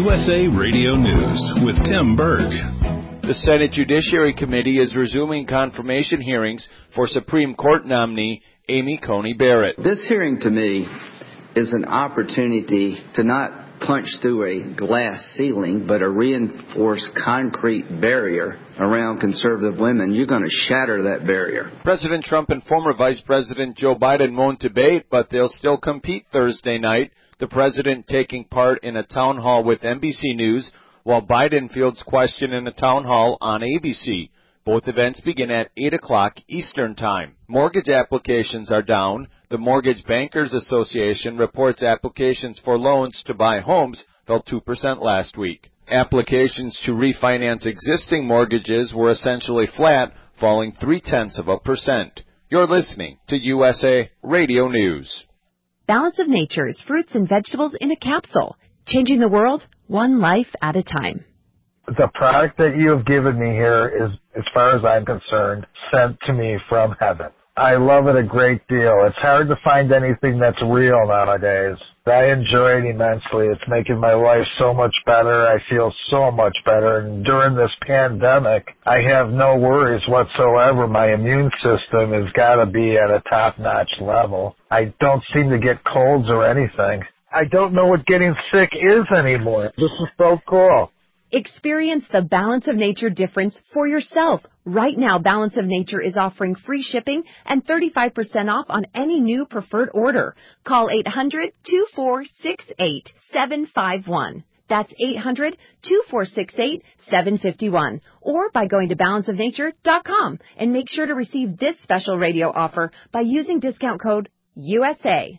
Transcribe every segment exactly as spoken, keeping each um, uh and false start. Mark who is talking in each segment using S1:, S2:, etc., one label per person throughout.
S1: U S A Radio News with Tim Berg.
S2: The Senate Judiciary Committee is resuming confirmation hearings for Supreme Court nominee Amy Coney Barrett.
S3: This hearing to me is an opportunity to not punch through a glass ceiling, but a reinforced concrete barrier around conservative women. You're going to shatter that barrier.
S2: President Trump and former Vice President Joe Biden won't debate, but they'll still compete Thursday night. The president taking part in a town hall with N B C News, while Biden fields question in a town hall on A B C. Both events begin at eight o'clock Eastern Time. Mortgage applications are down. The Mortgage Bankers Association reports applications for loans to buy homes fell two percent last week. Applications to refinance existing mortgages were essentially flat, falling three-tenths of a percent. You're listening to U S A Radio News.
S4: Balance of Nature's fruits and vegetables in a capsule, changing the world one life at a time.
S5: The product that you have given me here is, as far as I'm concerned, sent to me from heaven. I love it a great deal. It's hard to find anything that's real nowadays. I enjoy it immensely. It's making my life so much better. I feel so much better. And during this pandemic, I have no worries whatsoever. My immune system has got to be at a top-notch level. I don't seem to get colds or anything. I don't know what getting sick is anymore. This is so cool.
S4: Experience the Balance of Nature difference for yourself. Right now, Balance of Nature is offering free shipping and thirty-five percent off on any new preferred order. Call eight hundred, two four six eight, seven five one. That's eight hundred, two four six eight, seven five one. Or by going to balance of nature dot com and make sure to receive this special radio offer by using discount code U S A.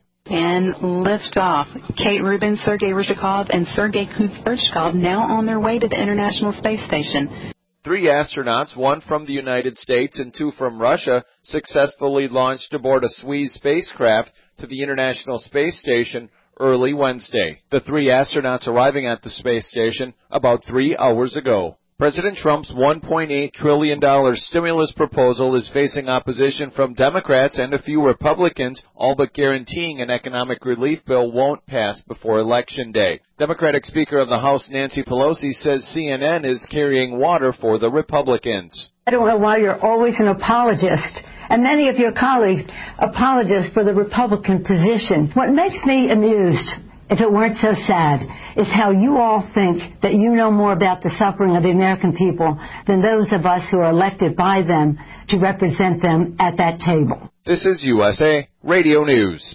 S6: And lift off. Kate Rubin, Sergei Ryzhikov, and Sergei Kuzberchkov now on their way to the International Space Station.
S2: Three astronauts, one from the United States and two from Russia, successfully launched aboard a Soyuz spacecraft to the International Space Station early Wednesday. The three astronauts arriving at the space station about three hours ago. President Trump's one point eight trillion dollars stimulus proposal is facing opposition from Democrats and a few Republicans, all but guaranteeing an economic relief bill won't pass before Election Day. Democratic Speaker of the House Nancy Pelosi says C N N is carrying water for the Republicans.
S7: I don't know why you're always an apologist, and many of your colleagues apologists for the Republican position. What makes me amused, if it weren't so sad, is how you all think that you know more about the suffering of the American people than those of us who are elected by them to represent them at that table.
S2: This is U S A Radio News.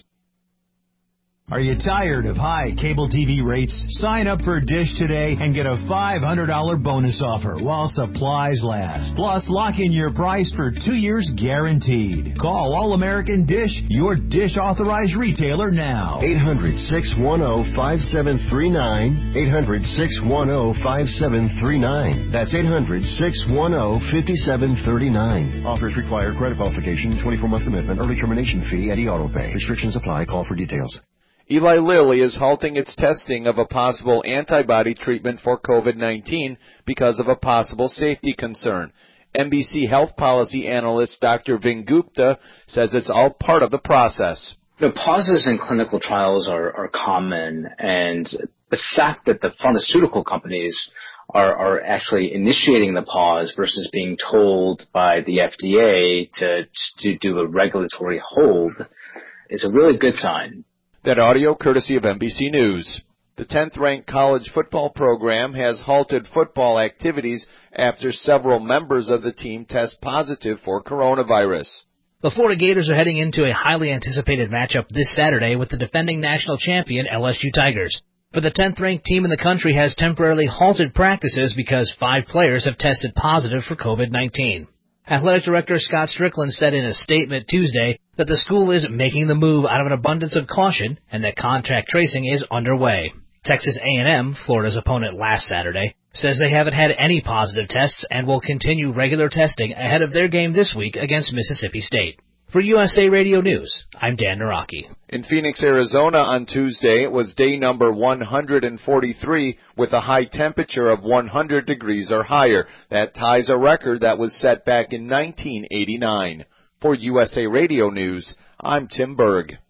S8: Are you tired of high cable T V rates? Sign up for Dish today and get a five hundred dollars bonus offer while supplies last. Plus, lock in your price for two years guaranteed. Call All-American Dish, your Dish authorized retailer now.
S9: eight hundred, six one zero, five seven three nine. eight hundred, six one zero, five seven three nine. That's eight hundred, six one zero, five seven three nine. Offers require credit qualification, twenty-four month commitment, early termination fee, and e-auto pay. Restrictions apply. Call for details.
S2: Eli Lilly is halting its testing of a possible antibody treatment for COVID nineteen because of a possible safety concern. N B C health policy analyst Doctor Vin Gupta says it's all part of the process.
S10: You know, pauses in clinical trials are, are common, and the fact that the pharmaceutical companies are, are actually initiating the pause versus being told by the F D A to, to do a regulatory hold is a really good sign.
S2: That audio courtesy of N B C News. The tenth-ranked college football program has halted football activities after several members of the team test positive for coronavirus.
S11: The Florida Gators are heading into a highly anticipated matchup this Saturday with the defending national champion L S U Tigers. But the tenth-ranked team in the country has temporarily halted practices because five players have tested positive for COVID nineteen. Athletic Director Scott Strickland said in a statement Tuesday that the school is making the move out of an abundance of caution and that contact tracing is underway. Texas A and M, Florida's opponent last Saturday, says they haven't had any positive tests and will continue regular testing ahead of their game this week against Mississippi State. For U S A Radio News, I'm Dan Naraki.
S2: In Phoenix, Arizona on Tuesday, it was day number one hundred forty-three with a high temperature of one hundred degrees or higher. That ties a record that was set back in nineteen eighty-nine. For U S A Radio News, I'm Tim Berg.